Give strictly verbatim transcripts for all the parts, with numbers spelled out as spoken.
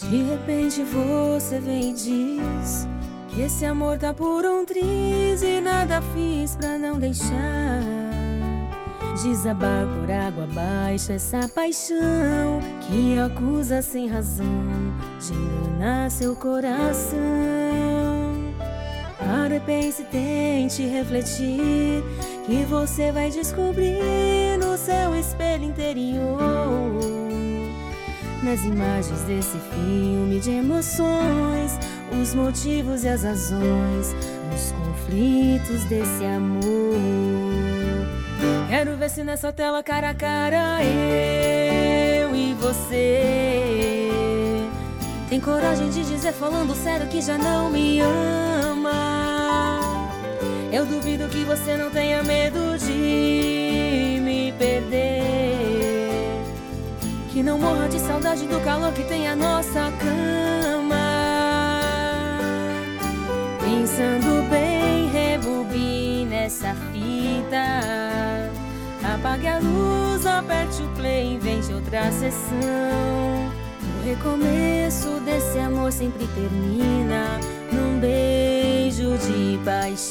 De repente você vem e diz que esse amor tá por um triz e nada fiz pra não deixar desabar por água abaixo essa paixão que acusa sem razão de enganar seu coração. Pare, pense, tente refletir, que você vai descobrir no seu espelho interior, nas imagens desse filme de emoções, os motivos e as razões, os conflitos desse amor. Quero ver se nessa tela cara a cara eu e você tem coragem de dizer falando sério que já não me ama. Eu duvido que você não tenha medo de me perder, que não morra de saudade do calor que tem a nossa cama. Pensando bem, rebobine essa fita, apague a luz, aperte o play, invente outra sessão. O recomeço desse amor sempre termina num beijo de paixão.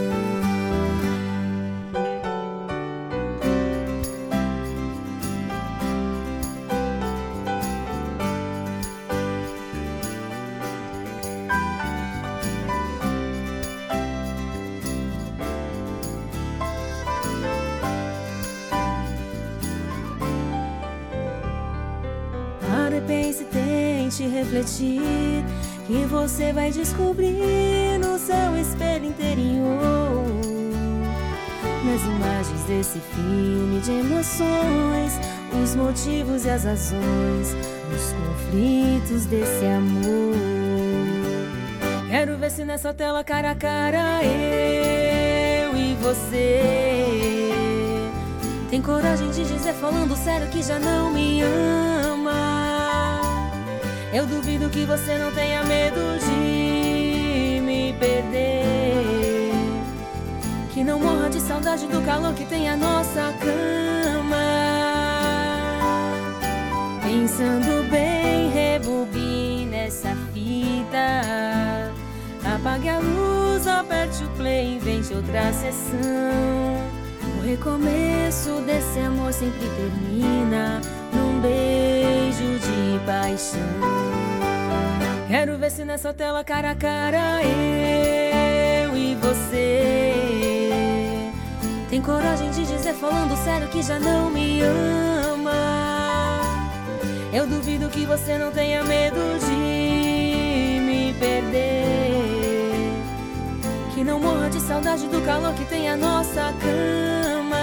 Pare, pense, tente refletir, que você vai descobrir no seu espelho interior, nas imagens desse filme de emoções, os motivos e as razões, os conflitos desse amor. Quero ver se nessa tela cara a cara eu e você tem coragem de dizer falando sério que já não me ama. Eu duvido que você não tenha medo de me perder, que não morra de saudade do calor que tem a nossa cama. Pensando bem, rebobine essa fita, apague a luz, aperte o play, invente outra sessão. O recomeço desse amor sempre termina num beijo de paixão. Quero ver se nessa tela cara a cara eu e você tem coragem de dizer falando sério que já não me ama. Eu duvido que você não tenha medo de me perder, que não morra de saudade do calor que tem a nossa cama.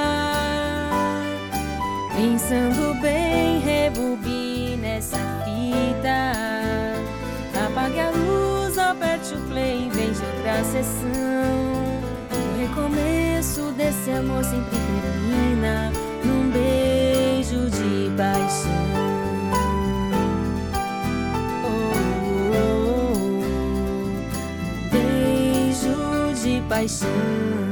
Pensando bem, rebobine essa fita, apague a luz, aperte o play, invente outra sessão. O recomeço desse amor sempre termina num beijo de paixão. Oh, oh, oh. Um beijo de paixão.